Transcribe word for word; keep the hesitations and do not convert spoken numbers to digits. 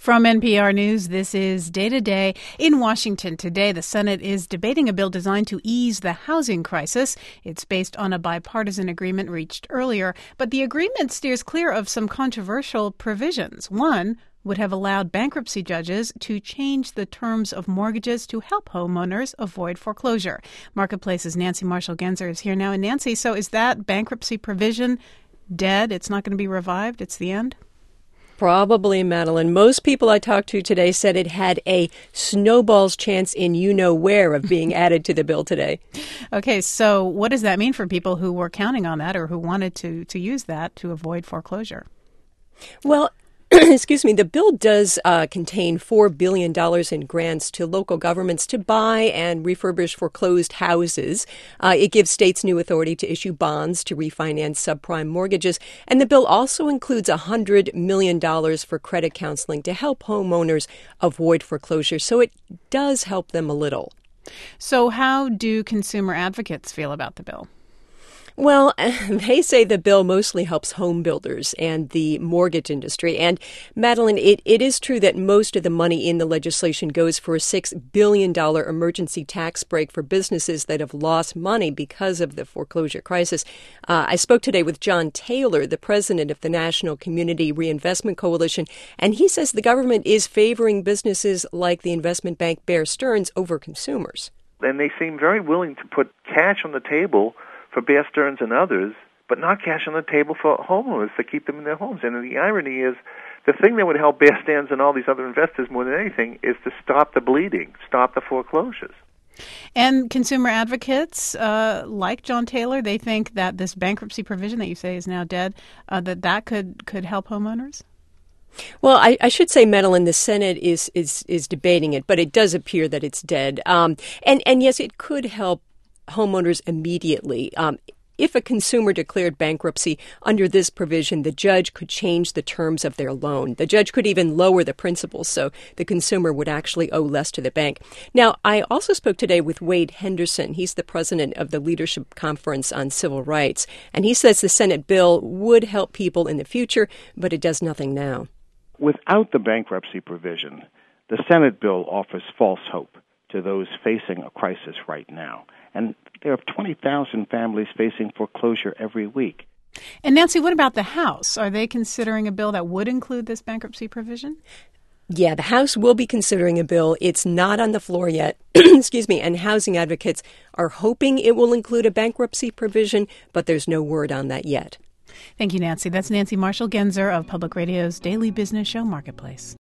From N P R News, this is Day to Day. In Washington today, the Senate is debating a bill designed to ease the housing crisis. It's based on a bipartisan agreement reached earlier, but the agreement steers clear of some controversial provisions. One would have allowed bankruptcy judges to change the terms of mortgages to help homeowners avoid foreclosure. Marketplace's Nancy Marshall-Genzer is here now. And Nancy, so is that bankruptcy provision dead? It's not going to be revived? It's the end? Probably, Madeline. Most people I talked to today said it had a snowball's chance in you-know-where of being added to the bill today. Okay, so what does that mean for people who were counting on that or who wanted to, to use that to avoid foreclosure? Well, excuse me, the bill does uh, contain four billion dollars in grants to local governments to buy and refurbish foreclosed houses. Uh, it gives states new authority to issue bonds to refinance subprime mortgages. And the bill also includes one hundred million dollars for credit counseling to help homeowners avoid foreclosure. So it does help them a little. So how do consumer advocates feel about the bill? Well, they say the bill mostly helps home builders and the mortgage industry. And, Madeline, it, it is true that most of the money in the legislation goes for a six billion dollars emergency tax break for businesses that have lost money because of the foreclosure crisis. Uh, I spoke today with John Taylor, the president of the National Community Reinvestment Coalition, and he says the government is favoring businesses like the investment bank Bear Stearns over consumers. And they seem very willing to put cash on the table for Bear Stearns and others, but not cash on the table for homeowners to keep them in their homes. And the irony is, the thing that would help Bear Stearns and all these other investors more than anything is to stop the bleeding, stop the foreclosures. And consumer advocates uh, like John Taylor, they think that this bankruptcy provision that you say is now dead, uh, that that could, could help homeowners? Well, I, I should say, Madeline, the Senate is, is, is debating it, but it does appear that it's dead. Um, and, and yes, it could help homeowners immediately. Um, if a consumer declared bankruptcy under this provision, the judge could change the terms of their loan. The judge could even lower the principal, so the consumer would actually owe less to the bank. Now, I also spoke today with Wade Henderson. He's the president of the Leadership Conference on Civil Rights, and he says the Senate bill would help people in the future, but it does nothing now. Without the bankruptcy provision, the Senate bill offers false hope to those facing a crisis right now. And there are twenty thousand families facing foreclosure every week. And Nancy, what about the House? Are they considering a bill that would include this bankruptcy provision? Yeah, the House will be considering a bill. It's not on the floor yet. Excuse me. And housing advocates are hoping it will include a bankruptcy provision, but there's no word on that yet. Thank you, Nancy. That's Nancy Marshall-Genzer of Public Radio's daily business show, Marketplace.